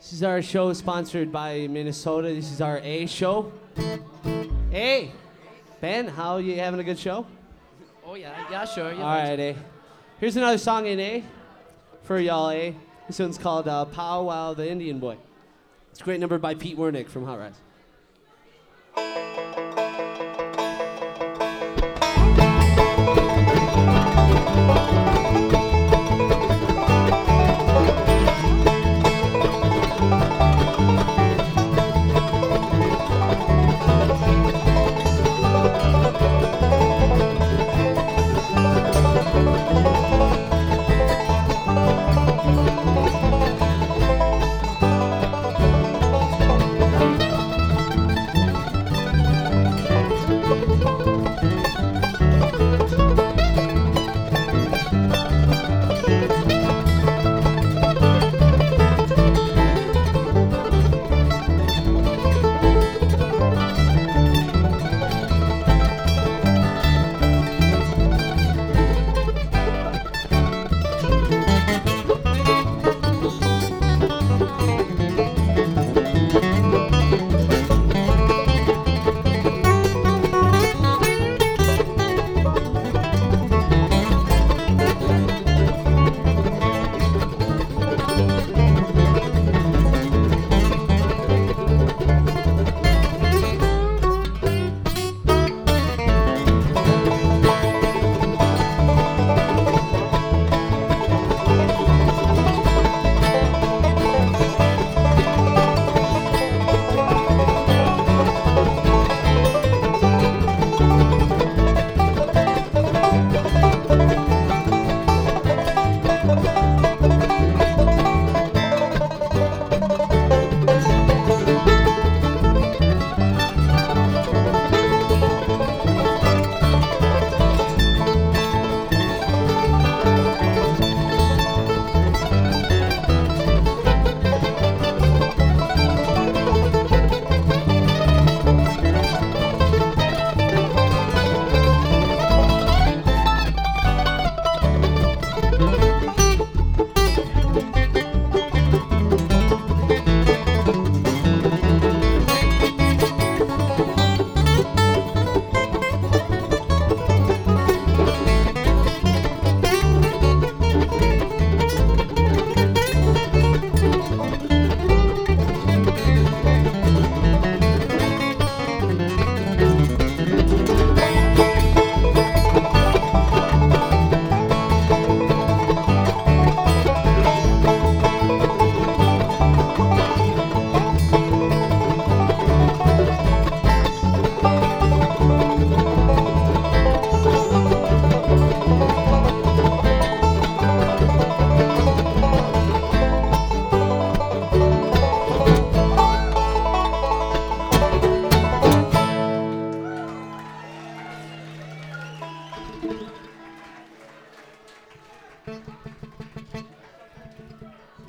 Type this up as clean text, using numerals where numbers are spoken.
This is our show sponsored by Minnesota. This is our A show. Hey, Ben, how you having a good show? Oh yeah, sure. All right, A. Here's another song in A for y'all, A. This one's called Pow Wow the Indian Boy. It's a great number by Pete Wernick from Hot Rise.